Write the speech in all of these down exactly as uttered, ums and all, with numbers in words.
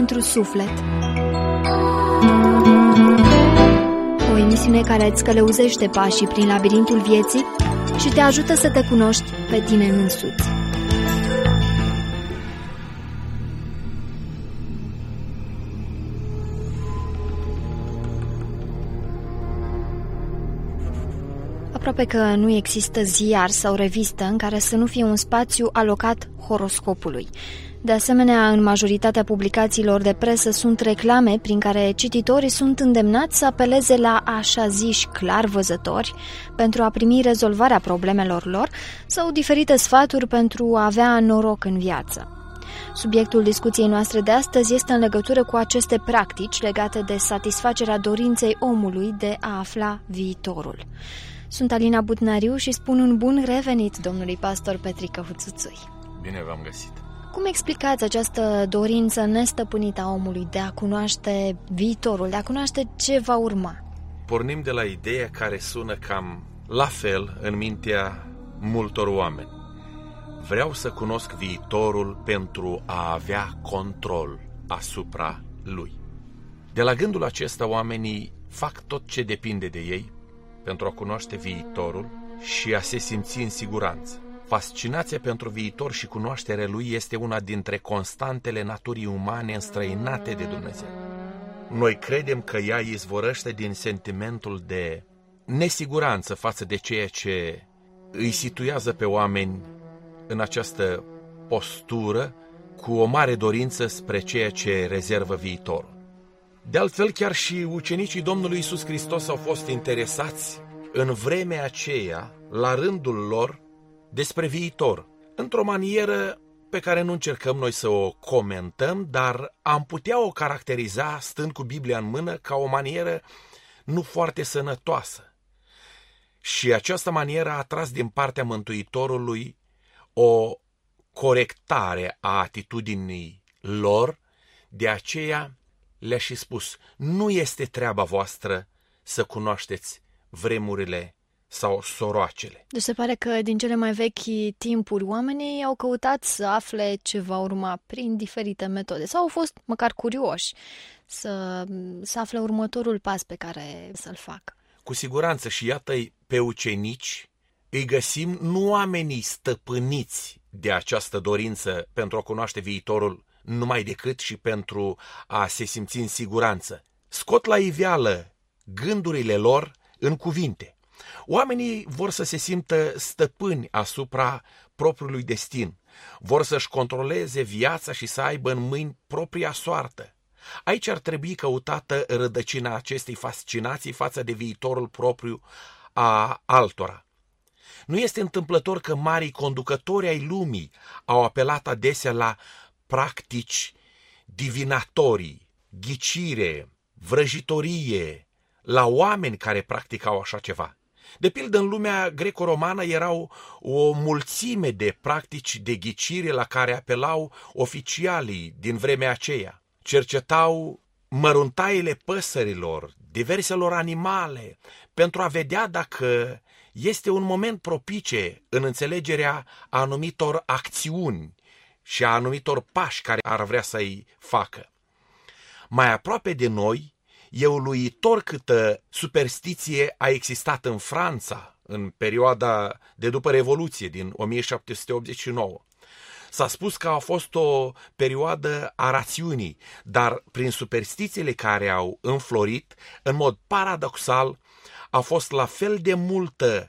pentru suflet. O emisiune care îți călăuzește pașii prin labirintul vieții și te ajută să te cunoști pe tine însuți. Aproape că nu există ziar sau revistă în care să nu fie un spațiu alocat horoscopului. De asemenea, în majoritatea publicațiilor de presă sunt reclame prin care cititorii sunt îndemnați să apeleze la așa ziși clarvăzători pentru a primi rezolvarea problemelor lor sau diferite sfaturi pentru a avea noroc în viață. Subiectul discuției noastre de astăzi este în legătură cu aceste practici legate de satisfacerea dorinței omului de a afla viitorul. Sunt Alina Butnariu și spun un bun revenit domnului pastor Petrică Huțuțui. Bine v-am găsit! Cum explicați această dorință nestăpânită a omului de a cunoaște viitorul, de a cunoaște ce va urma? Pornim de la ideea care sună cam la fel în mintea multor oameni. Vreau să cunosc viitorul pentru a avea control asupra lui. De la gândul acesta, oamenii fac tot ce depinde de ei pentru a cunoaște viitorul și a se simți în siguranță. Fascinația pentru viitor și cunoașterea lui este una dintre constantele naturii umane înstrăinate de Dumnezeu. Noi credem că ea izvorăște din sentimentul de nesiguranță față de ceea ce îi situează pe oameni în această postură cu o mare dorință spre ceea ce rezervă viitorul. De altfel, chiar și ucenicii Domnului Iisus Hristos au fost interesați în vremea aceea, la rândul lor, despre viitor, într-o manieră pe care nu încercăm noi să o comentăm, dar am putea o caracteriza, stând cu Biblia în mână, ca o manieră nu foarte sănătoasă. Și această manieră a atras din partea Mântuitorului o corectare a atitudinii lor, de aceea le-a și spus: nu este treaba voastră să cunoașteți vremurile sau soroacele. Deci se pare că din cele mai vechi timpuri oamenii au căutat să afle ce va urma prin diferite metode sau au fost măcar curioși să, să afle următorul pas pe care să-l facă. Cu siguranță, și iată-i pe ucenici, îi găsim nu oamenii stăpâniți de această dorință pentru a cunoaște viitorul numai decât și pentru a se simți în siguranță. Scot la iveală gândurile lor în cuvinte. Oamenii vor să se simtă stăpâni asupra propriului destin, vor să-și controleze viața și să aibă în mâini propria soartă. Aici ar trebui căutată rădăcina acestei fascinații față de viitorul propriu a altora. Nu este întâmplător că marii conducători ai lumii au apelat adesea la practici divinatorii, ghicire, vrăjitorie, la oameni care practicau așa ceva. De pildă, în lumea greco-romană erau o mulțime de practici de ghicire la care apelau oficialii din vremea aceea. Cercetau măruntaiele păsărilor, diverselor animale, pentru a vedea dacă este un moment propice în înțelegerea anumitor acțiuni și a anumitor pași care ar vrea să-i facă. Mai aproape de noi, e uluitor câtă superstiție a existat în Franța în perioada de după Revoluție din o mie șapte sute optzeci și nouă. S-a spus că a fost o perioadă a rațiunii, dar prin superstițiile care au înflorit, în mod paradoxal, a fost la fel de multă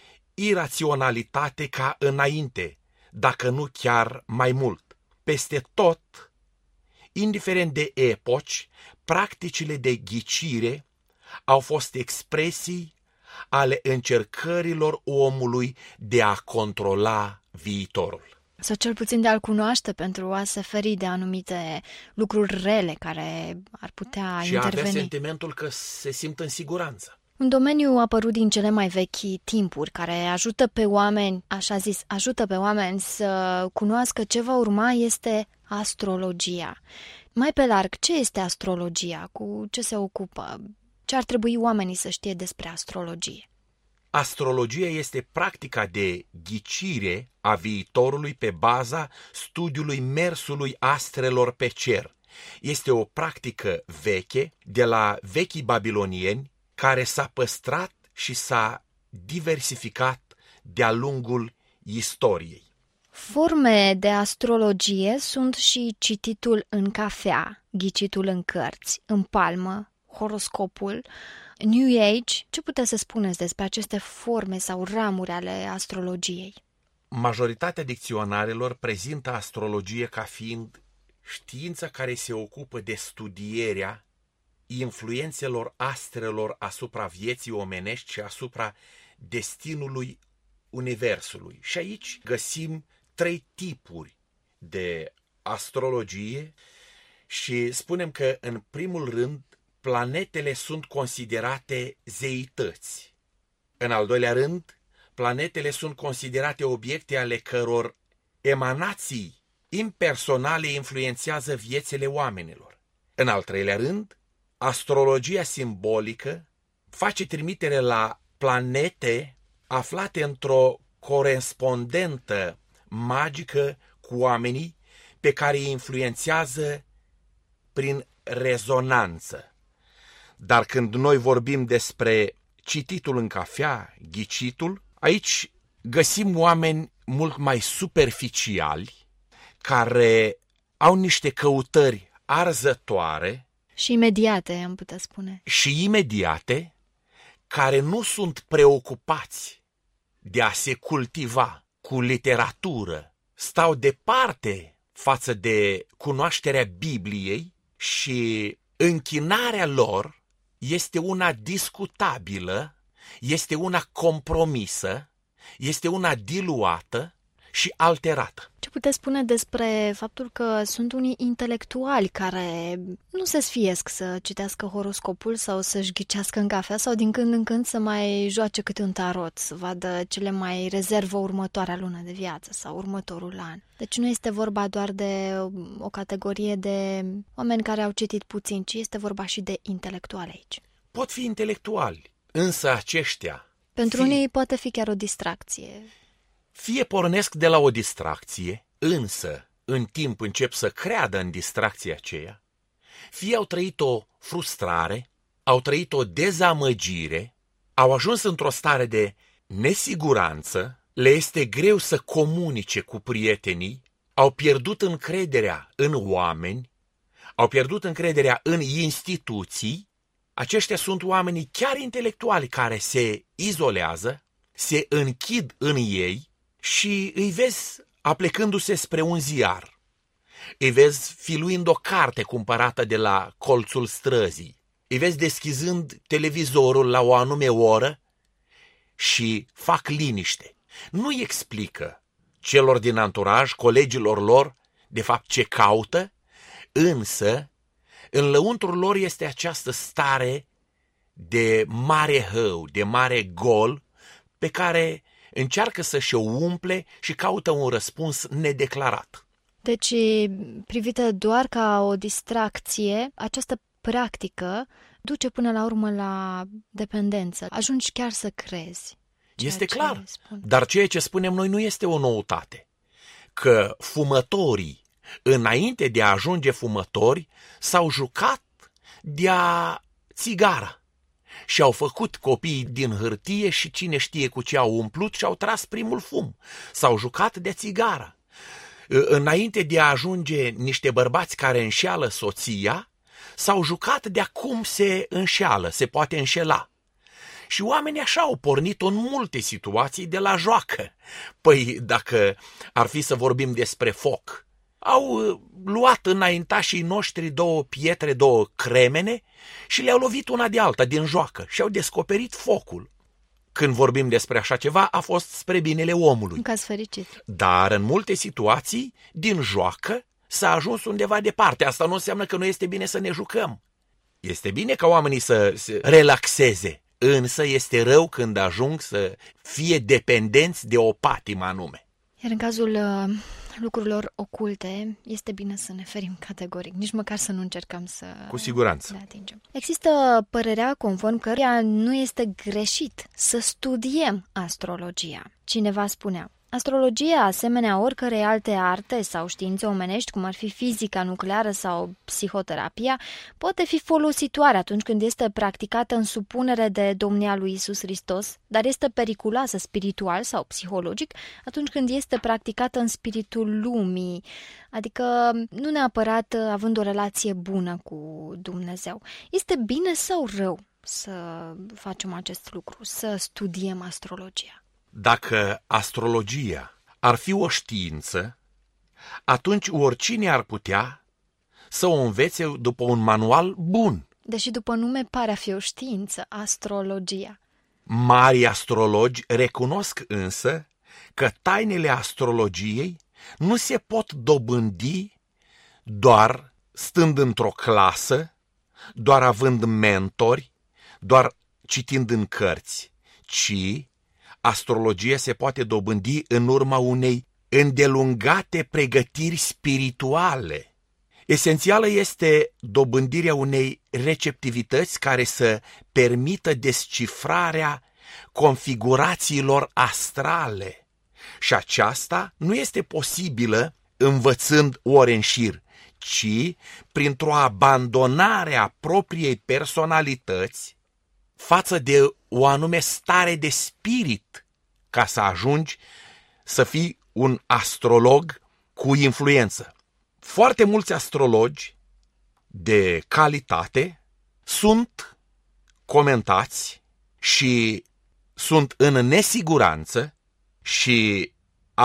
iraționalitate ca înainte, dacă nu chiar mai mult. Peste tot, indiferent de epoci, practicile de ghicire au fost expresii ale încercărilor omului de a controla viitorul. Sau cel puțin de a-l cunoaște pentru a se feri de anumite lucruri rele care ar putea și interveni. Și avea sentimentul că se simt în siguranță. Un domeniu apărut din cele mai vechi timpuri, care ajută pe oameni, așa zis, ajută pe oameni să cunoască ce va urma, este astrologia. Mai pe larg, ce este astrologia? Cu ce se ocupă? Ce ar trebui oamenii să știe despre astrologie? Astrologia este practica de ghicire a viitorului pe baza studiului mersului astrelor pe cer. este o practică veche de la vechii babilonieni care s-a păstrat și s-a diversificat de-a lungul istoriei. Forme de astrologie sunt și cititul în cafea, ghicitul în cărți, în palmă, horoscopul, New Age. Ce puteți să spuneți despre aceste forme sau ramuri ale astrologiei? Majoritatea dicționarelor prezintă astrologie ca fiind știința care se ocupă de studierea influențelor astrelor asupra vieții omenești și asupra destinului universului. Și aici găsim trei tipuri de astrologie și spunem că, în primul rând, planetele sunt considerate zeități. În al doilea rând, planetele sunt considerate obiecte ale căror emanații impersonale influențează viețile oamenilor. În al treilea rând, astrologia simbolică face trimitere la planete aflate într-o corespondentă magică cu oamenii pe care îi influențează prin rezonanță. Dar când noi vorbim despre cititul în cafea, ghicitul, aici găsim oameni mult mai superficiali care au niște căutări arzătoare și imediate, am putea spune. Și imediate, care nu sunt preocupați de a se cultiva cu literatură, stau departe față de cunoașterea Bibliei și închinarea lor este una discutabilă, este una compromisă, este una diluată și alterată. Ce puteți spune despre faptul că sunt unii intelectuali care nu se sfiesc să citească horoscopul sau să-și ghicească în cafea sau din când în când să mai joace câte un tarot, să vadă ce le mai rezervă următoarea lună de viață sau următorul an? Deci nu este vorba doar de o categorie de oameni care au citit puțin, ci este vorba și de intelectuali aici. Pot fi intelectuali, însă aceștia... Pentru fi... unii poate fi chiar o distracție. Fie pornesc de la o distracție, însă în timp încep să creadă în distracția aceea, fie au trăit o frustrare, au trăit o dezamăgire, au ajuns într-o stare de nesiguranță, le este greu să comunice cu prietenii, au pierdut încrederea în oameni, au pierdut încrederea în instituții. Aceștia sunt oamenii chiar intelectuali care se izolează, se închid în ei și îi vezi aplecându-se spre un ziar. Îi vezi filuind o carte cumpărată de la colțul străzii. Îi vezi deschizând televizorul la o anume oră și fac liniște. Nu-i explică celor din anturaj, colegilor lor, de fapt ce caută, însă în lăuntrul lor este această stare de mare hău, de mare gol, pe care încearcă să și-o umple și caută un răspuns nedeclarat. Deci, privită doar ca o distracție, această practică duce până la urmă la dependență. Ajungi chiar să crezi. Este clar, dar ceea ce spunem noi nu este o noutate. Că fumătorii, înainte de a ajunge fumători, s-au jucat de-a țigara. Și au făcut copii din hârtie și cine știe cu ce au umplut și au tras primul fum. S-au jucat de țigară. Înainte de a ajunge niște bărbați care înșeală soția, s-au jucat de acum se înșeală, se poate înșela. Și oamenii așa au pornit în multe situații de la joacă. Păi dacă ar fi să vorbim despre foc, au luat înaintașii noștri două pietre, două cremene și le-au lovit una de alta din joacă și au descoperit focul. Când vorbim despre așa ceva, a fost spre binele omului. Un caz fericit. Dar în multe situații, din joacă, s-a ajuns undeva departe. Asta nu înseamnă că nu este bine să ne jucăm. Este bine ca oamenii să se relaxeze, însă este rău când ajung să fie dependenți de o patimă anume. Iar în cazul uh, lucrurilor oculte, este bine să ne ferim categoric, nici măcar să nu încercăm să Cu siguranță. le atingem. Există părerea conform căreia nu este greșit să studiem astrologia. Cineva spunea, Astrologia, asemenea oricărei alte arte sau științe omenești, cum ar fi fizica nucleară sau psihoterapia, poate fi folositoare atunci când este practicată în supunere de domnia lui Iisus Hristos, dar este periculoasă spiritual sau psihologic atunci când este practicată în spiritul lumii, adică nu neapărat având o relație bună cu Dumnezeu. Este bine sau rău să facem acest lucru, să studiem astrologia? Dacă astrologia ar fi o știință, atunci oricine ar putea să o învețe după un manual bun. Deși după nume pare a fi o știință, astrologia. Mari astrologi recunosc însă că tainele astrologiei nu se pot dobândi doar stând într-o clasă, doar având mentori, doar citind în cărți, ci astrologia se poate dobândi în urma unei îndelungate pregătiri spirituale. Esențială este dobândirea unei receptivități care să permită descifrarea configurațiilor astrale. Și aceasta nu este posibilă învățând ore în șir, ci printr-o abandonare a propriei personalități față de o anume stare de spirit, ca să ajungi să fii un astrolog cu influență. Foarte mulți astrologi de calitate sunt comentați și sunt în nesiguranță și,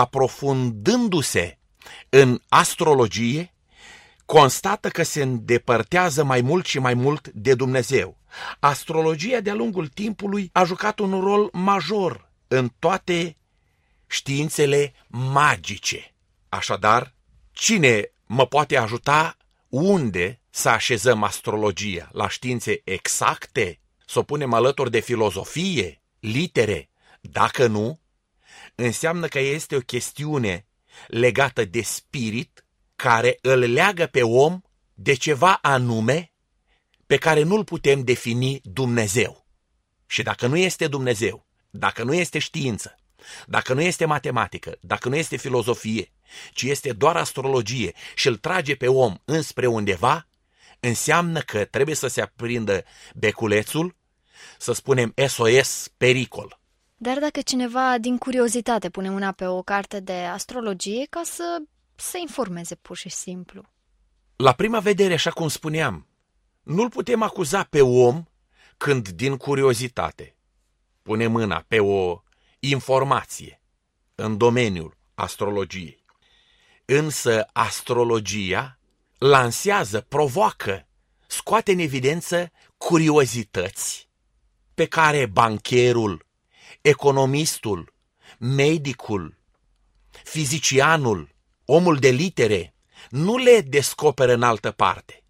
aprofundându-se în astrologie, constată că se îndepărtează mai mult și mai mult de Dumnezeu. Astrologia de-a lungul timpului a jucat un rol major în toate științele magice. Așadar, cine mă poate ajuta unde să așezăm astrologia? La științe exacte? Să o punem alături de filozofie, litere? Dacă nu, înseamnă că este o chestiune legată de spirit care îl leagă pe om de ceva anume pe care nu-l putem defini Dumnezeu. Și dacă nu este Dumnezeu, dacă nu este știință, dacă nu este matematică, dacă nu este filozofie, ci este doar astrologie și îl trage pe om înspre undeva, înseamnă că trebuie să se aprindă beculețul, să spunem S O S, pericol. Dar dacă cineva din curiozitate pune mâna pe o carte de astrologie ca să se informeze pur și simplu? La prima vedere, așa cum spuneam, nu-l putem acuza pe om când din curiozitate pune mâna pe o informație în domeniul astrologiei. Însă astrologia lansează, provoacă, scoate în evidență curiozități pe care bancherul, economistul, medicul, fizicianul, omul de litere nu le descoperă în altă parte.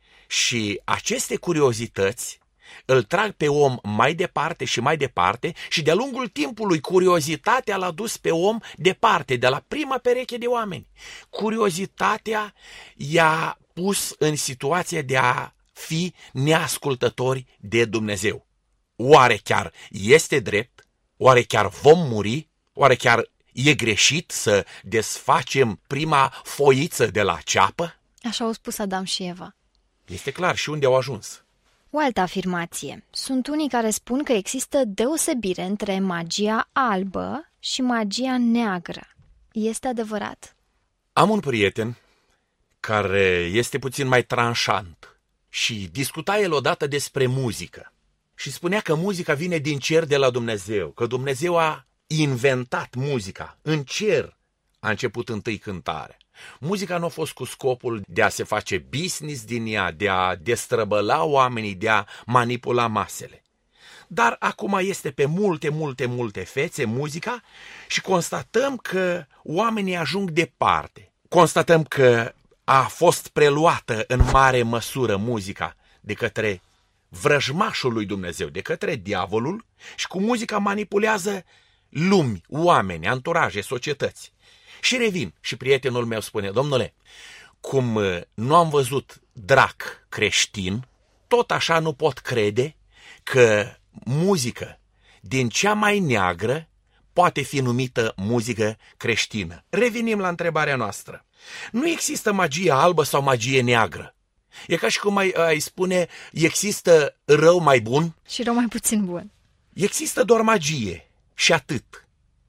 Și aceste curiozități îl trag pe om mai departe și mai departe și de-a lungul timpului curiozitatea l-a dus pe om departe, de la prima pereche de oameni. Curiozitatea i-a pus în situația de a fi neascultători de Dumnezeu. Oare chiar este drept? Oare chiar vom muri? Oare chiar e greșit să desfacem prima foiță de la ceapă? Așa au spus Adam și Eva. Este clar și unde au ajuns. O altă afirmație. Sunt unii care spun că există deosebire între magia albă și magia neagră. Este adevărat? Am un prieten care este puțin mai tranșant și discuta el odată despre muzică. Și spunea că muzica vine din cer de la Dumnezeu, că Dumnezeu a inventat muzica. În cer a început întâi cântarea. Muzica nu a fost cu scopul de a se face business din ea, de a destrăbăla oamenii, de a manipula masele. Dar acum este pe multe, multe, multe fețe muzica și constatăm că oamenii ajung departe. Constatăm că a fost preluată în mare măsură muzica de către vrăjmașul lui Dumnezeu, de către diavolul, și cu muzica manipulează lumi, oameni, anturaje, societăți. Și revin și prietenul meu spune: domnule, cum nu am văzut drac creștin, tot așa nu pot crede că muzică din cea mai neagră poate fi numită muzică creștină. Revenim la întrebarea noastră. Nu există magie albă sau magie neagră. E ca și cum ai, ai spune, există rău mai bun și rău mai puțin bun. Există doar magie și atât.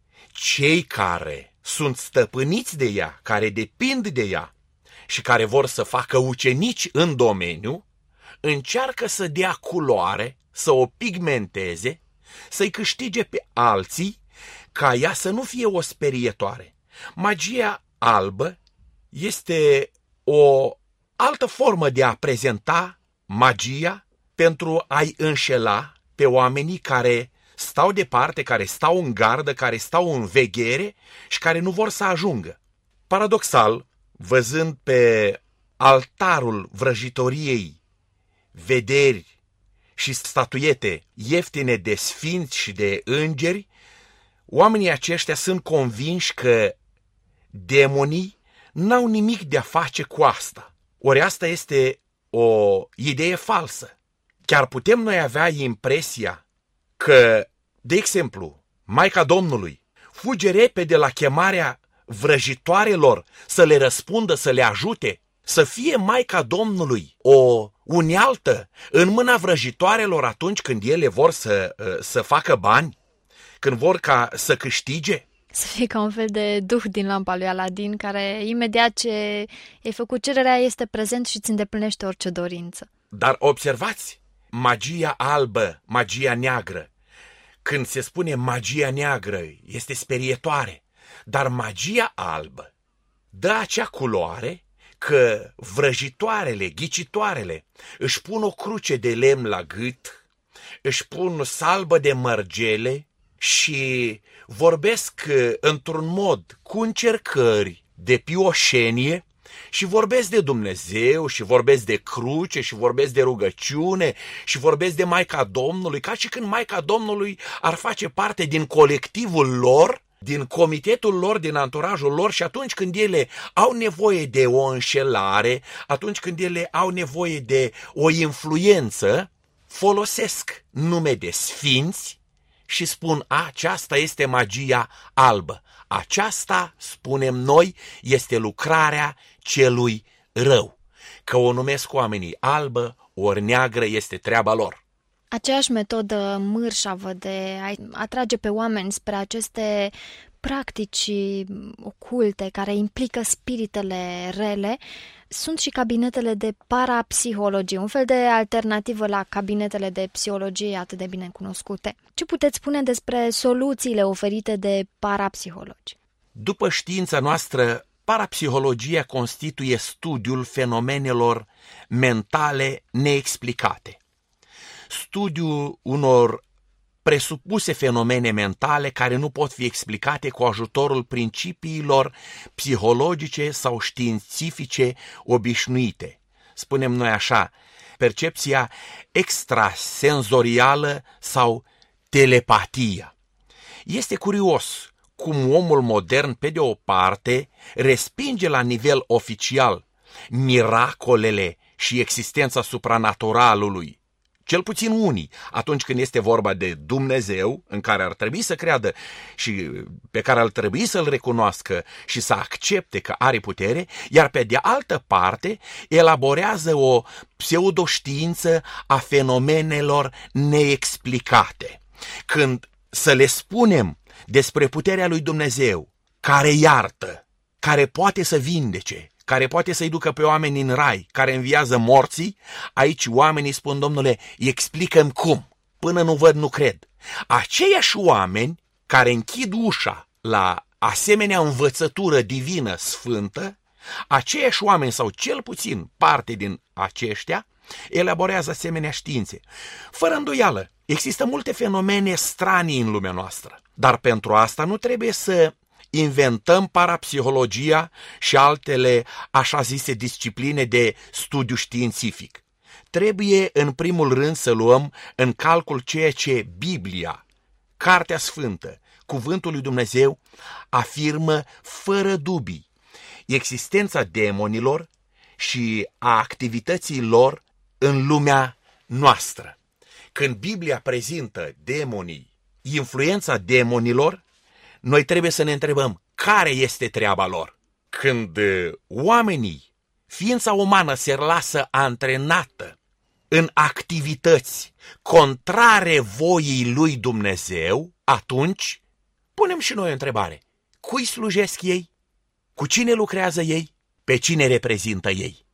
Cei care sunt stăpâniți de ea, care depind de ea și care vor să facă ucenici în domeniu, încearcă să dea culoare, să o pigmenteze, să-i câștige pe alții, ca ea să nu fie o sperietoare. Magia albă este o altă formă de a prezenta magia pentru a-i înșela pe oamenii care stau departe, care stau în gardă, care stau în veghere și care nu vor să ajungă. Paradoxal, văzând pe altarul vrăjitoriei vederi și statuiete ieftine de sfinți și de îngeri, oamenii aceștia sunt convinși că demonii n-au nimic de a face cu asta. Ori asta este o idee falsă. Chiar putem noi avea impresia că, de exemplu, Maica Domnului fuge repede la chemarea vrăjitoarelor să le răspundă, să le ajute, să fie Maica Domnului o unealtă în mâna vrăjitoarelor atunci când ele vor să, să facă bani, când vor ca să câștige. Să fie ca un fel de duh din lampa lui Aladin, care imediat ce ai făcut cererea este prezent și îți îndeplinește orice dorință. Dar observați, magia albă, magia neagră. Când se spune magia neagră, este sperietoare, dar magia albă dă acea culoare că vrăjitoarele, ghicitoarele își pun o cruce de lemn la gât, își pun salbă de mărgele și vorbesc într-un mod cu încercări de pioșenie și vorbesc de Dumnezeu și vorbesc de cruce și vorbesc de rugăciune și vorbesc de Maica Domnului, ca și când Maica Domnului ar face parte din colectivul lor, din comitetul lor, din anturajul lor, și atunci când ele au nevoie de o înșelare, atunci când ele au nevoie de o influență, folosesc nume de sfinți și spun: aceasta este magia albă. Aceasta, spunem noi, este lucrarea celui rău. Că o numesc oamenii albă ori neagră este treaba lor. Aceeași metodă mârșavă de a atrage pe oameni spre aceste practici oculte care implică spiritele rele sunt și cabinetele de parapsihologie, un fel de alternativă la cabinetele de psihologie atât de bine cunoscute. Ce puteți spune despre soluțiile oferite de parapsihologi? După știința noastră, parapsihologia constituie studiul fenomenelor mentale neexplicate. Studiul unor presupuse fenomene mentale care nu pot fi explicate cu ajutorul principiilor psihologice sau științifice obișnuite. Spunem noi așa, percepția extrasenzorială sau telepatia. Este curios cum omul modern, pe de o parte, respinge la nivel oficial miracolele și existența supranaturalului, cel puțin unii, atunci când este vorba de Dumnezeu, în care ar trebui să creadă și pe care ar trebui să-L recunoască și să accepte că are putere, iar pe de altă parte elaborează o pseudoștiință a fenomenelor neexplicate. Când să le spunem despre puterea lui Dumnezeu, care iartă, care poate să vindece, care poate să-i ducă pe oameni în rai, care înviază morții, aici oamenii spun: Domnule, explică-mi cum, până nu văd, nu cred. Aceiași oameni care închid ușa la asemenea învățătură divină sfântă, aceiași oameni, sau cel puțin parte din aceștia, elaborează asemenea științe. Fără îndoială, există multe fenomene stranii în lumea noastră, dar pentru asta nu trebuie să inventăm parapsihologia și altele așa zise discipline de studiu științific. Trebuie în primul rând să luăm în calcul ceea ce Biblia, Cartea Sfântă, Cuvântul lui Dumnezeu, afirmă fără dubii: existența demonilor și a activității lor în lumea noastră. Când Biblia prezintă demonii, influența demonilor noi trebuie să ne întrebăm care este treaba lor. Când oamenii, ființa umană se lasă antrenată în activități contrare voii lui Dumnezeu, atunci punem și noi o întrebare. Cui slujesc ei? Cu cine lucrează ei? Pe cine reprezintă ei?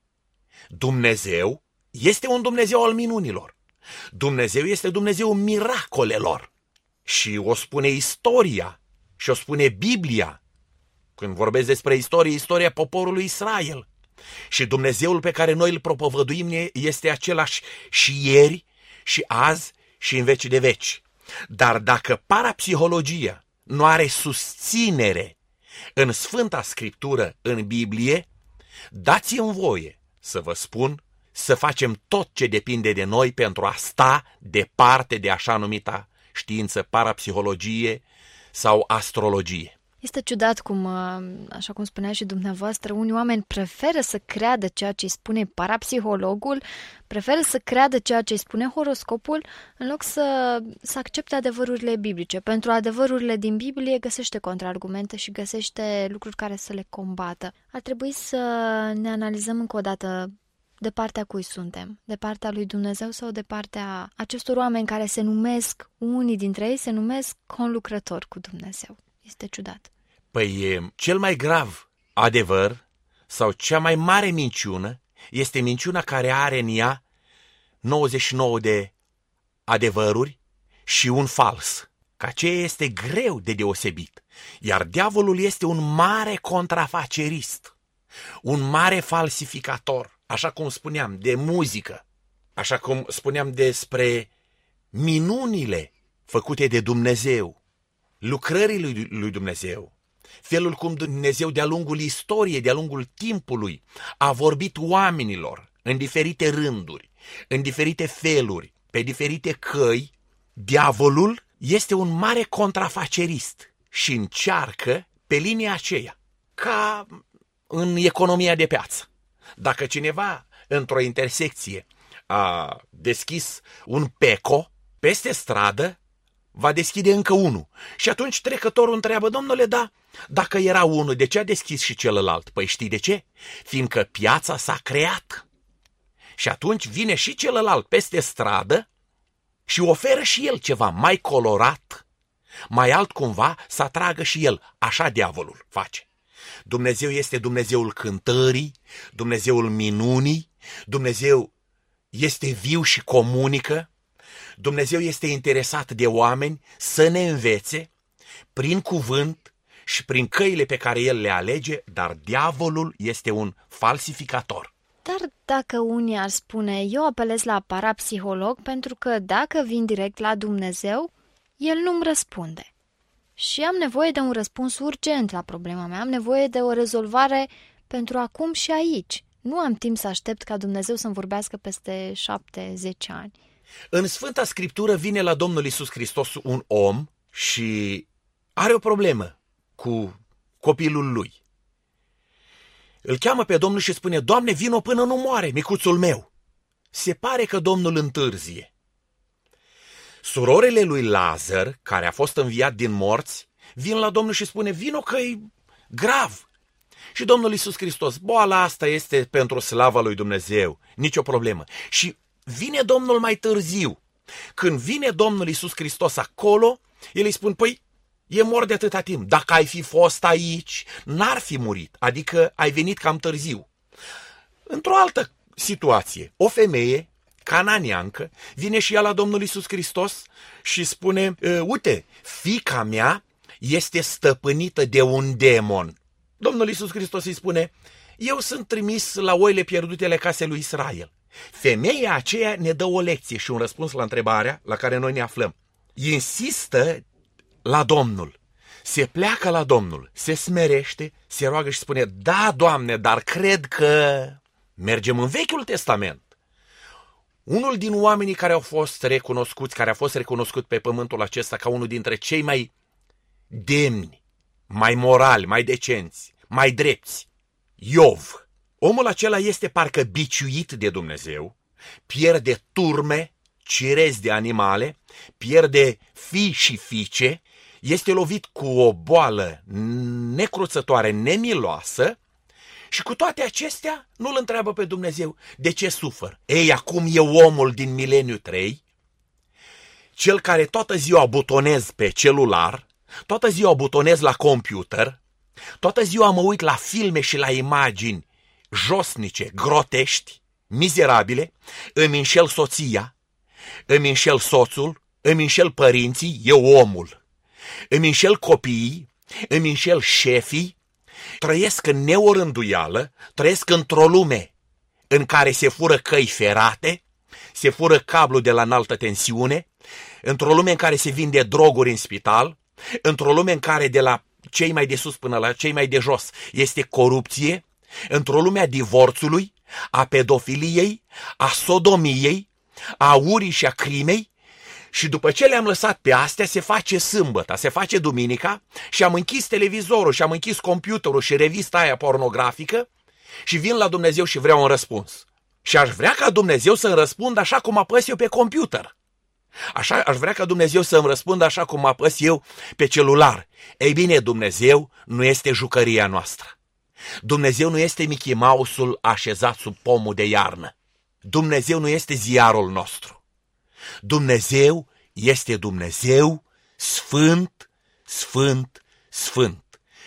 Dumnezeu este un Dumnezeu al minunilor. Dumnezeu este Dumnezeul miracolelor. Și o spune istoria și o spune Biblia. Când vorbesc despre istorie, istoria poporului Israel. Și Dumnezeul pe care noi îl propovăduim este același și ieri, și azi, și în veci de veci. Dar dacă parapsihologia nu are susținere în Sfânta Scriptură, în Biblie, dați-mi voie să vă spun să facem tot ce depinde de noi pentru a sta departe de așa numita știință, parapsihologie sau astrologie. Este ciudat cum, așa cum spunea și dumneavoastră, unii oameni preferă să creadă ceea ce îi spune parapsihologul, preferă să creadă ceea ce îi spune horoscopul, în loc să, să accepte adevărurile biblice. Pentru adevărurile din Biblie găsește contraargumente și găsește lucruri care să le combată. Ar trebui să ne analizăm încă o dată de partea cui suntem, de partea lui Dumnezeu sau de partea acestor oameni care se numesc, unii dintre ei se numesc conlucrători cu Dumnezeu. Este ciudat. Păi cel mai grav adevăr sau cea mai mare minciună este minciuna care are în ea nouăzeci și nouă de adevăruri și un fals. Că aceea este greu de deosebit. Iar diavolul este un mare contrafacerist, un mare falsificator, așa cum spuneam, de muzică, așa cum spuneam despre minunile făcute de Dumnezeu, lucrările lui Dumnezeu, felul cum Dumnezeu de-a lungul istoriei, de-a lungul timpului, a vorbit oamenilor în diferite rânduri, în diferite feluri, pe diferite căi. Diavolul este un mare contrafacerist și încearcă pe linia aceea, ca în economia de piață. Dacă cineva într-o intersecție a deschis un peco, peste stradă va deschide încă unul. Și atunci trecătorul întreabă, domnule, da, dacă era unul, de ce a deschis și celălalt? Păi știi de ce? Fiindcă piața s-a creat. Și atunci vine și celălalt peste stradă și oferă și el ceva mai colorat, mai alt cumva, să atragă și el. Așa diavolul face. Dumnezeu este Dumnezeul cântării, Dumnezeul minunii, Dumnezeu este viu și comunică, Dumnezeu este interesat de oameni să ne învețe prin cuvânt și prin căile pe care El le alege, dar diavolul este un falsificator. Dar dacă unii ar spune, eu apelez la parapsiholog pentru că dacă vin direct la Dumnezeu, El nu-mi răspunde. Și am nevoie de un răspuns urgent la problema mea, am nevoie de o rezolvare pentru acum și aici. Nu am timp să aștept ca Dumnezeu să-mi vorbească peste șapte, zece ani. În Sfânta Scriptură vine la Domnul Iisus Hristos un om și are o problemă cu copilul lui. Îl cheamă pe Domnul și spune, Doamne, vino până nu moare micuțul meu. Se pare că Domnul întârzie. Surorile lui Lazar, care a fost înviat din morți, vin la Domnul și spune, vino că e grav. Și Domnul Iisus Hristos, boala asta este pentru slava lui Dumnezeu, nicio problemă. Și vine Domnul mai târziu. Când vine Domnul Iisus Hristos acolo, el îi spune, păi, e mort de atâta timp. Dacă ai fi fost aici, n-ar fi murit, adică ai venit cam târziu. Într-o altă situație, o femeie cananeancă vine și ea la Domnul Iisus Hristos și spune, uite, fiica mea este stăpânită de un demon. Domnul Iisus Hristos îi spune, eu sunt trimis la oile pierdute ale casei lui Israel. Femeia aceea ne dă o lecție și un răspuns la întrebarea la care noi ne aflăm. Insistă la Domnul, se pleacă la Domnul, se smerește, se roagă și spune, da, Doamne, dar cred că... Mergem în Vechiul Testament. Unul din oamenii care au fost recunoscuți, care a fost recunoscut pe pământul acesta ca unul dintre cei mai demni, mai morali, mai decenți, mai drepți, Iov. Omul acela este parcă biciuit de Dumnezeu, pierde turme, cirezi de animale, pierde fii și fiice, este lovit cu o boală necruțătoare, nemiloasă, și cu toate acestea nu-L întreabă pe Dumnezeu de ce sufăr. Ei, acum e omul din mileniu trei, cel care toată ziua butonez pe celular, toată ziua butonez la computer, toată ziua mă uit la filme și la imagini josnice, grotești, mizerabile, îmi înșel soția, îmi înșel soțul, îmi înșel părinții, eu omul, îmi înșel copiii, îmi înșel șefii, trăiesc în neorânduială, trăiesc într-o lume în care se fură căi ferate, se fură cablu de la înaltă tensiune, într-o lume în care se vinde droguri în spital, într-o lume în care de la cei mai de sus până la cei mai de jos este corupție, într-o lume a divorțului, a pedofiliei, a sodomiei, a urii și a crimei. Și după ce le-am lăsat pe astea, se face sâmbăta, se face duminica și am închis televizorul și am închis computerul și revista aia pornografică și vin la Dumnezeu și vreau un răspuns. Și aș vrea ca Dumnezeu să-mi răspundă așa cum apăs eu pe computer. Așa, aș vrea ca Dumnezeu să-mi răspundă așa cum apăs eu pe celular. Ei bine, Dumnezeu nu este jucăria noastră. Dumnezeu nu este Mickey Mouse-ul așezat sub pomul de iarnă. Dumnezeu nu este ziarul nostru. Dumnezeu este Dumnezeu sfânt, sfânt, sfânt.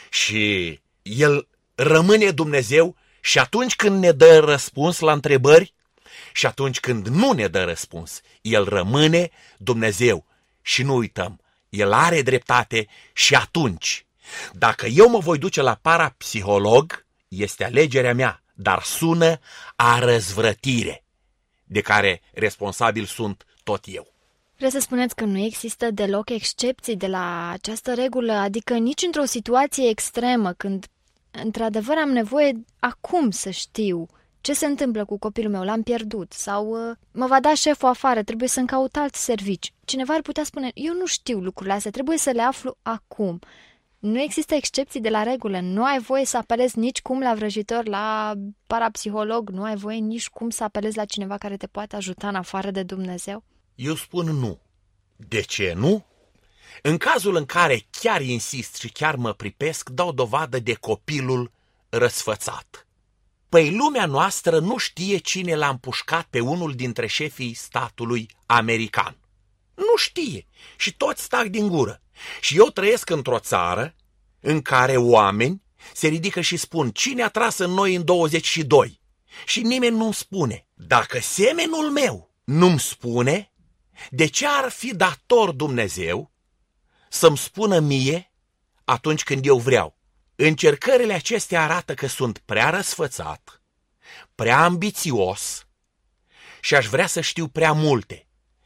Și El rămâne Dumnezeu și atunci când ne dă răspuns la întrebări și atunci când nu ne dă răspuns, El rămâne Dumnezeu. Și nu uităm, El are dreptate și atunci. Dacă eu mă voi duce la parapsiholog, este alegerea mea, dar sună a răzvrătire, de care responsabil sunt tot eu. Vreți să spuneți că nu există deloc excepții de la această regulă, adică nici într-o situație extremă, când într-adevăr am nevoie acum să știu ce se întâmplă cu copilul meu, l-am pierdut, sau uh, mă va da șeful afară, trebuie să-mi caut alt serviciu. Cineva ar putea spune, eu nu știu lucrurile astea, trebuie să le aflu acum. Nu există excepții de la regulă, nu ai voie să apelezi nici cum la vrăjitor, la parapsiholog, nu ai voie nici cum să apelezi la cineva care te poate ajuta în afară de Dumnezeu? Eu spun nu. De ce nu? În cazul în care chiar insist și chiar mă pripesc, dau dovadă de copilul răsfățat. Păi lumea noastră nu știe cine l-a împușcat pe unul dintre șefii statului american. Nu știe și toți tac din gură. Și eu trăiesc într-o țară în care oameni se ridică și spun cine a tras în noi în douăzeci și doi și nimeni nu-mi spune. Dacă semenul meu nu-mi spune, de ce ar fi dator Dumnezeu să-mi spună mie atunci când eu vreau? Încercările acestea arată că sunt prea răsfățat, prea ambițios și aș vrea să știu prea multe.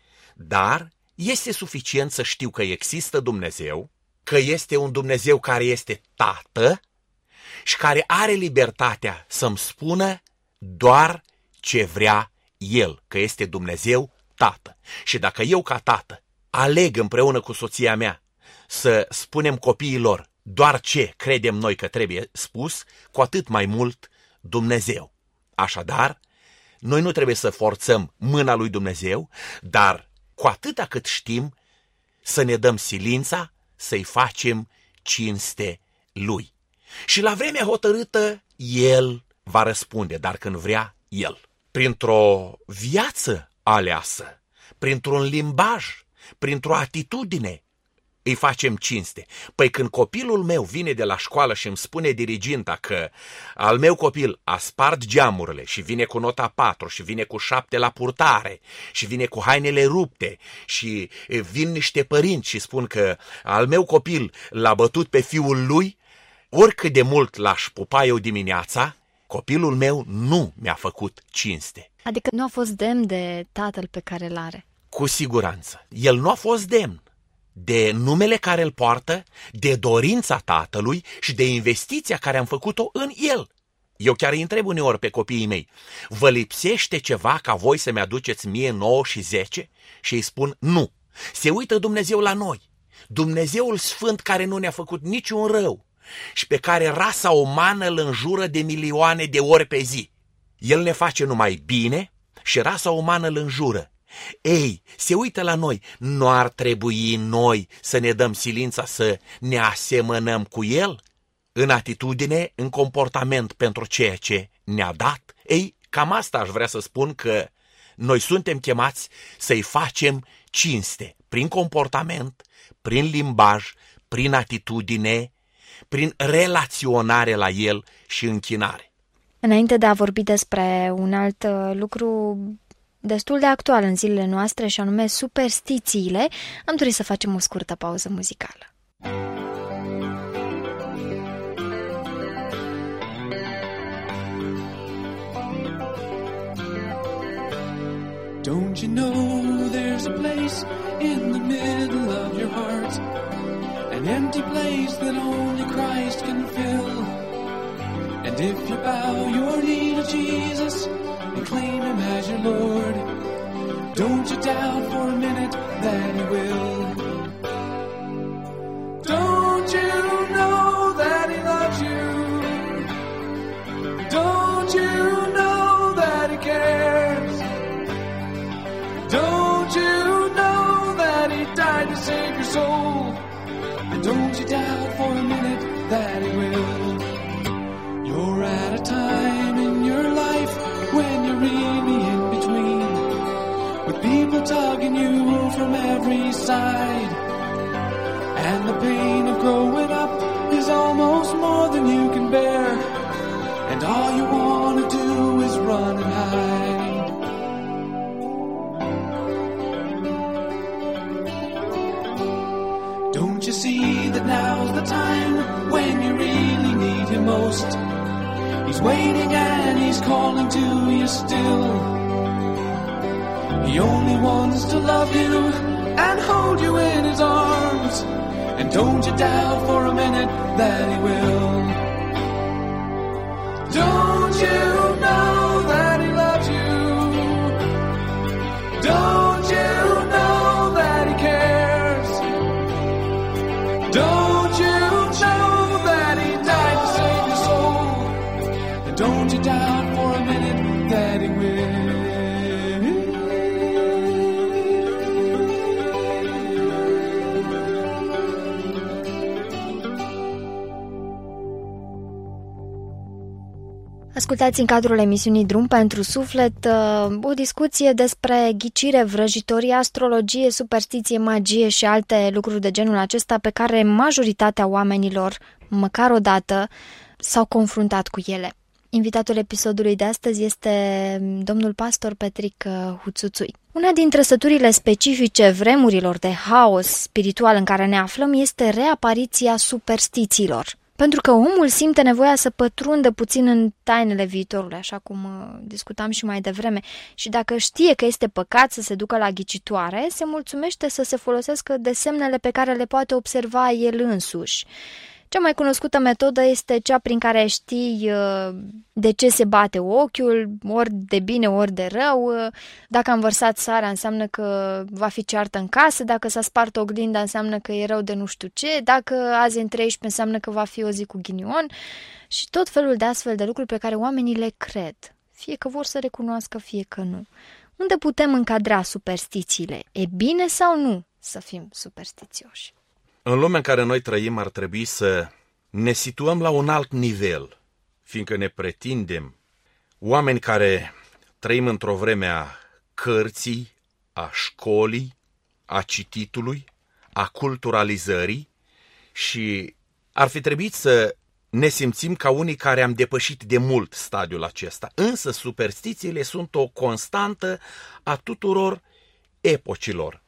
Dar este suficient să știu că există Dumnezeu, că este un Dumnezeu care este Tată și care are libertatea să-mi spună doar ce vrea El, că este Dumnezeu Tată. Și dacă eu ca tată aleg împreună cu soția mea să spunem copiilor doar ce credem noi că trebuie spus, cu atât mai mult Dumnezeu. Așadar, noi nu trebuie să forțăm mâna lui Dumnezeu, dar cu atâta cât știm să ne dăm silința să-i facem cinste lui. Și la vremea hotărâtă, El va răspunde, dar când vrea El. Printr-o viață aleasă, printr-un limbaj, printr-o atitudine, îi facem cinste. Păi când copilul meu vine de la școală și îmi spune diriginta că al meu copil a spart geamurile și vine cu nota patru și vine cu șapte la purtare și vine cu hainele rupte și vin niște părinți și spun că al meu copil l-a bătut pe fiul lui, oricât de mult l-aș pupa eu dimineața, copilul meu nu mi-a făcut cinste. Adică nu a fost demn de tatăl pe care îl are. Cu siguranță. El nu a fost demn de numele care îl poartă, de dorința tatălui și de investiția care am făcut-o în el. Eu chiar îi întreb uneori pe copiii mei, vă lipsește ceva ca voi să-mi aduceți mie nouă și zece? Și îi spun nu. Se uită Dumnezeu la noi. Dumnezeul Sfânt care nu ne-a făcut niciun rău și pe care rasa umană îl înjură de milioane de ori pe zi. El ne face numai bine și rasa umană îl înjură. Ei, se uită la noi, nu ar trebui noi să ne dăm silința să ne asemănăm cu El? În atitudine, în comportament pentru ceea ce ne-a dat? Ei, cam asta aș vrea să spun, că noi suntem chemați să-i facem cinste, prin comportament, prin limbaj, prin atitudine, prin relaționare la El și închinare. Înainte de a vorbi despre un alt lucru destul de actual în zilele noastre, și anume superstițiile, am dorit să facem o scurtă pauză muzicală. Don't you know there's a place in the middle of your heart, an empty place that only Christ can fill? And if you bow your knee to Jesus and claim Him as your Lord, don't you doubt for a minute that He will. Don't you know that He loves you? Don't you know that He cares? Don't you know that He died to save your soul? And don't you doubt for a minute that He will. You're at a time in your life when you're really in between, with people tugging you from every side, and the pain of growing up is almost more than you can bear, and all you want to do is run and hide. Don't you see that now's the time when you really need Him most? He's waiting and He's calling to you still. He only wants to love you and hold you in His arms. And don't you doubt for a minute that He will. Don't you know that He loves you? Don't you know that He cares? Don't you know that He died to save your soul? And don't you doubt for a minute that He will. Ascultați în cadrul emisiunii Drum pentru Suflet o discuție despre ghicire, vrăjitorie, astrologie, superstiție, magie și alte lucruri de genul acesta pe care majoritatea oamenilor, măcar o dată, s-au confruntat cu ele. Invitatul episodului de astăzi este domnul pastor Petric Huțuțui. Una din trăsăturile specifice vremurilor de haos spiritual în care ne aflăm este reapariția superstițiilor. Pentru că omul simte nevoia să pătrundă puțin în tainele viitorului, așa cum uh, discutam și mai devreme, și dacă știe că este păcat să se ducă la ghicitoare, se mulțumește să se folosească de semnele pe care le poate observa el însuși. Cea mai cunoscută metodă este cea prin care știi uh, de ce se bate ochiul, ori de bine, ori de rău. Dacă am vărsat sarea, înseamnă că va fi ceartă în casă, dacă s-a spart oglinda, înseamnă că e rău de nu știu ce, dacă azi e în treisprezece, înseamnă că va fi o zi cu ghinion, și tot felul de astfel de lucruri pe care oamenii le cred, fie că vor să recunoască, fie că nu. Unde putem încadra superstițiile? E bine sau nu să fim superstițioși? În lumea în care noi trăim ar trebui să ne situăm la un alt nivel, fiindcă ne pretindem oameni care trăim într-o vreme a cărții, a școlii, a cititului, a culturalizării, și ar fi trebuit să ne simțim ca unii care am depășit de mult stadiul acesta. Însă superstițiile sunt o constantă a tuturor epocilor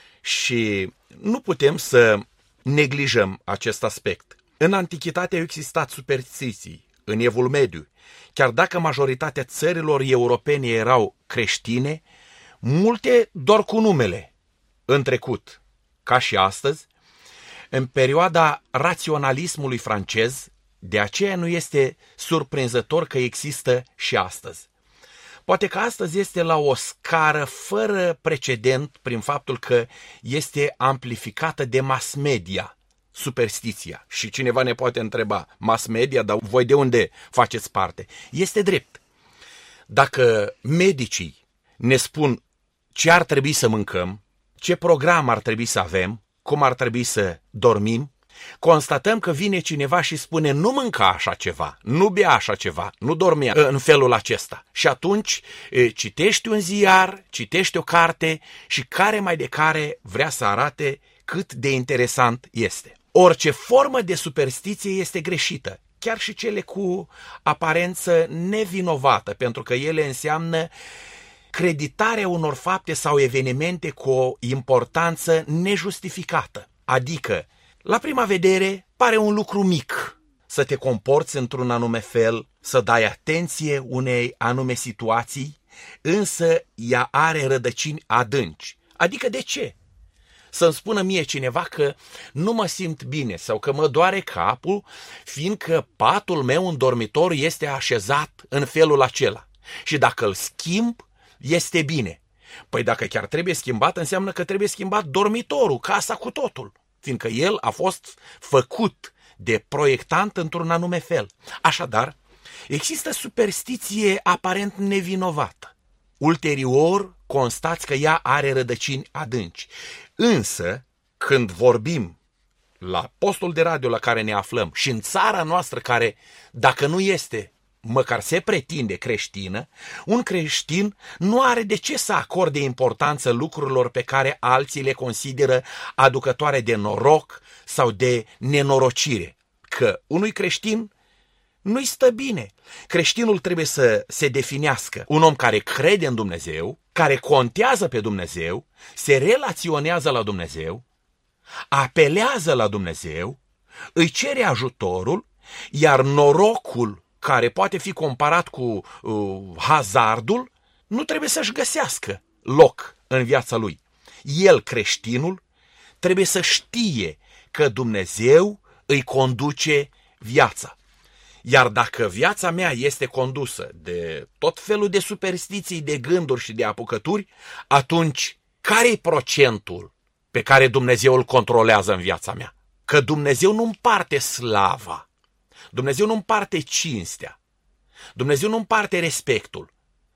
și nu putem să neglijăm acest aspect. În antichitate au existat superstiții, în Evul Mediu. Chiar dacă majoritatea țărilor europene erau creștine, multe doar cu numele. În trecut, ca și astăzi, în perioada raționalismului francez, de aceea nu este surprinzător că există și astăzi. Poate că astăzi este la o scară fără precedent prin faptul că este amplificată de mass media, superstiția. Și cineva ne poate întreba, mass media, dar voi de unde faceți parte? Este drept. Dacă medicii ne spun ce ar trebui să mâncăm, ce program ar trebui să avem, cum ar trebui să dormim, constatăm că vine cineva și spune nu mânca așa ceva, nu bea așa ceva, nu dormea în felul acesta. Și atunci citești un ziar, citești o carte și care mai de care vrea să arate cât de interesant este. Orice formă de superstiție este greșită, chiar și cele cu aparență nevinovată, pentru că ele înseamnă creditarea unor fapte sau evenimente cu o importanță nejustificată. Adică, la prima vedere, pare un lucru mic să te comporți într-un anume fel, să dai atenție unei anume situații, însă ea are rădăcini adânci. Adică de ce? Să-mi spună mie cineva că nu mă simt bine sau că mă doare capul, fiindcă patul meu în dormitor este așezat în felul acela. Și dacă îl schimb, este bine. Păi dacă chiar trebuie schimbat, înseamnă că trebuie schimbat dormitorul, casa cu totul, fiindcă el a fost făcut de proiectant într-un anume fel. Așadar, există superstiție aparent nevinovată. Ulterior, constați că ea are rădăcini adânci. Însă, când vorbim la postul de radio la care ne aflăm și în țara noastră care, dacă nu este, măcar se pretinde creștină, un creștin nu are de ce să acorde importanță lucrurilor pe care alții le consideră aducătoare de noroc sau de nenorocire. Că unui creștin nu-i stă bine. Creștinul trebuie să se definească un om care crede în Dumnezeu, care contează pe Dumnezeu, se relaționează la Dumnezeu, apelează la Dumnezeu, îi cere ajutorul, iar norocul, care poate fi comparat cu uh, hazardul, nu trebuie să-și găsească loc în viața lui. El, creștinul, trebuie să știe că Dumnezeu îi conduce viața. Iar dacă viața mea este condusă de tot felul de superstiții, de gânduri și de apucături, atunci care-i procentul pe care Dumnezeu îl controlează în viața mea? Că Dumnezeu nu împarte slava, Dumnezeu nu împarte cinstea, Dumnezeu nu împarte respectul.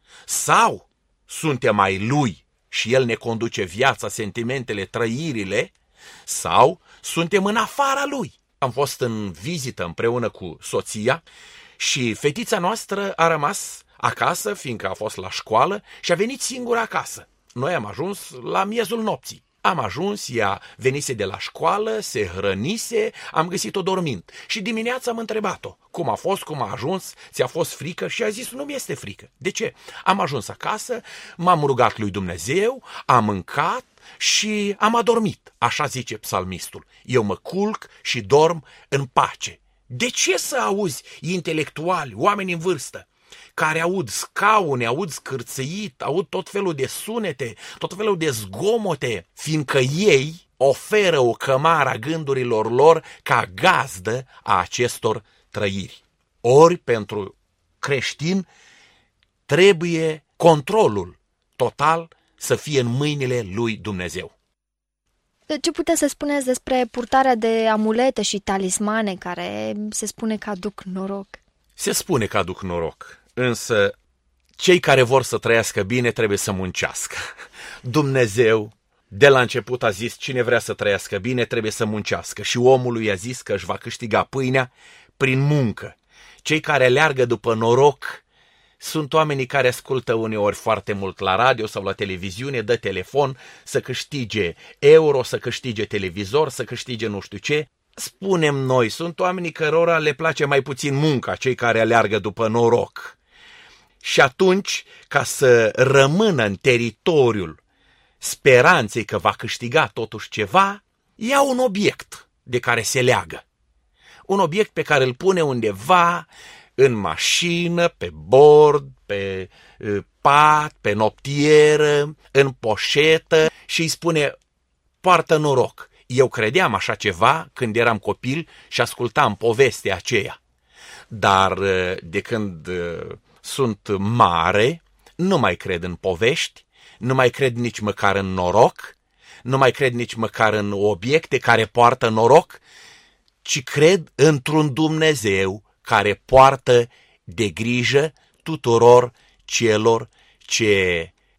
Sau suntem ai Lui și El ne conduce viața, sentimentele, trăirile, sau suntem în afara Lui. Am fost în vizită împreună cu soția și fetița noastră a rămas acasă, fiindcă a fost la școală și a venit singură acasă. Noi am ajuns la miezul nopții. Am ajuns, ea venise de la școală, se hrănise, am găsit-o dormind. Și dimineața am întrebat-o, cum a fost, cum a ajuns, ți-a fost frică? Și a zis, nu mi-este frică. De ce? Am ajuns acasă, m-am rugat lui Dumnezeu, am mâncat și am adormit. Așa zice psalmistul. Eu mă culc și dorm în pace. De ce să auzi intelectuali, oameni în vârstă, care aud scaune, aud scârțăit, aud tot felul de sunete, tot felul de zgomote, fiindcă ei oferă o cămară a gândurilor lor ca gazdă a acestor trăiri. Ori pentru creștin trebuie controlul total să fie în mâinile lui Dumnezeu. Ce puteți să spuneți despre purtarea de amulete și talismane care se spune că aduc noroc? Se spune că aduc noroc, însă cei care vor să trăiască bine trebuie să muncească. Dumnezeu de la început a zis cine vrea să trăiască bine trebuie să muncească și omului i-a zis că își va câștiga pâinea prin muncă. Cei care aleargă după noroc sunt oamenii care ascultă uneori foarte mult la radio sau la televiziune, dă telefon să câștige euro, să câștige televizor, să câștige nu știu ce. Spunem noi, sunt oamenii cărora le place mai puțin munca, cei care aleargă după noroc. Și atunci, ca să rămână în teritoriul speranței că va câștiga totuși ceva, ia un obiect de care se leagă. Un obiect pe care îl pune undeva în mașină, pe bord, pe pat, pe noptieră, în poșetă și îi spune, poartă noroc. Eu credeam așa ceva când eram copil și ascultam povestea aceea. Dar de când sunt mare, nu mai cred în povești, nu mai cred nici măcar în noroc, nu mai cred nici măcar în obiecte care poartă noroc, ci cred într-un Dumnezeu care poartă de grijă tuturor celor ce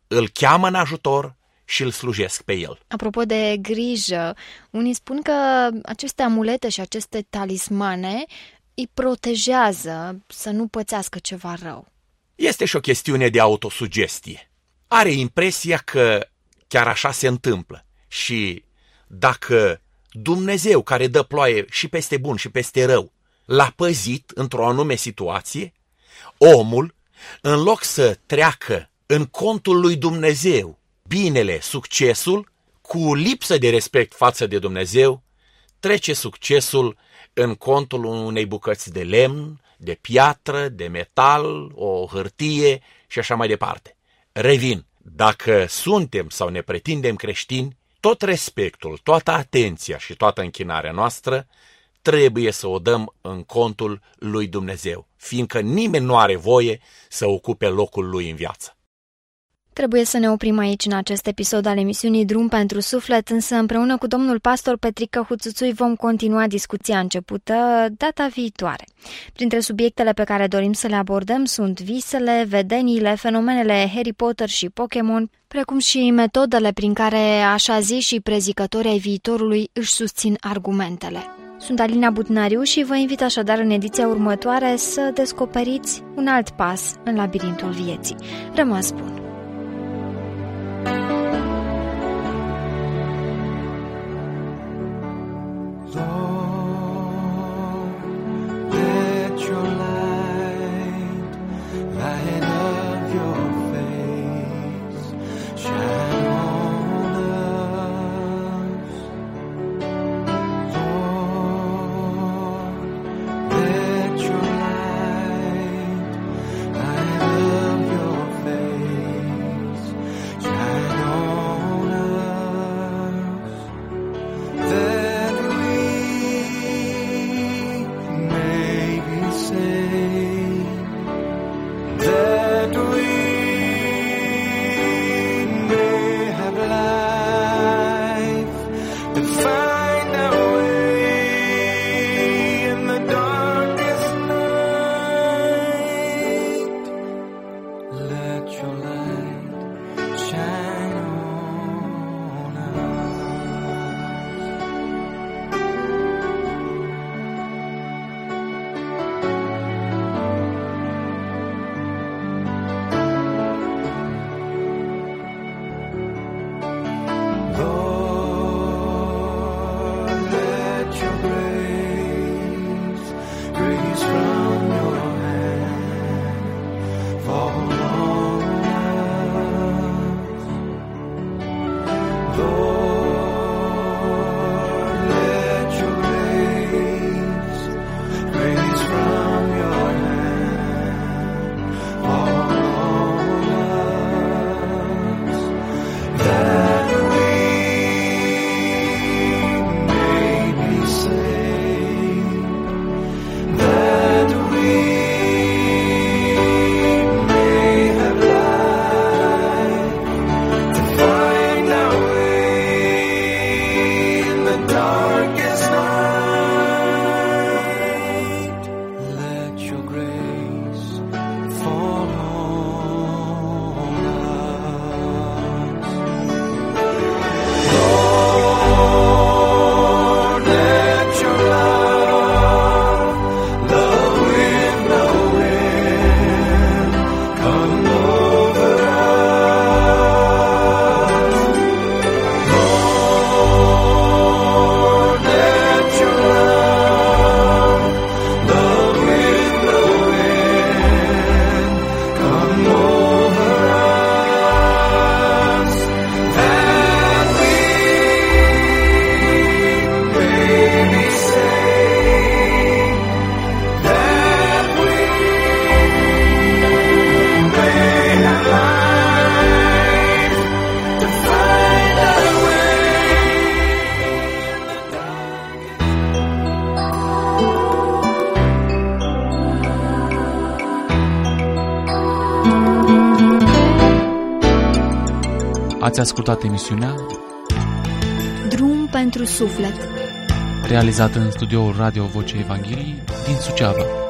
îl cheamă în ajutor și îl slujesc pe el. Apropo de grijă, unii spun că aceste amulete și aceste talismane îi protejează să nu pățească ceva rău. Este și o chestiune de autosugestie. Are impresia că chiar așa se întâmplă și dacă Dumnezeu, care dă ploaie și peste bun și peste rău, l-a păzit într-o anume situație, omul, în loc să treacă în contul lui Dumnezeu binele, succesul, cu lipsă de respect față de Dumnezeu, trece succesul în contul unei bucăți de lemn, de piatră, de metal, o hârtie și așa mai departe. Revin, dacă suntem sau ne pretindem creștini, tot respectul, toată atenția și toată închinarea noastră trebuie să o dăm în contul lui Dumnezeu, fiindcă nimeni nu are voie să ocupe locul lui în viață. Trebuie să ne oprim aici în acest episod al emisiunii Drum pentru Suflet, însă împreună cu domnul pastor Petrică Huțuțui vom continua discuția începută data viitoare. Printre subiectele pe care dorim să le abordăm sunt visele, vedeniile, fenomenele Harry Potter și Pokémon, precum și metodele prin care așa zi și prezicătorii ai viitorului își susțin argumentele. Sunt Alina Butnariu și vă invit așadar în ediția următoare să descoperiți un alt pas în labirintul vieții. Rămas bun! Ați ascultat emisiunea Drum pentru Suflet, realizată în studioul Radio Vocea Evangheliei din Suceava.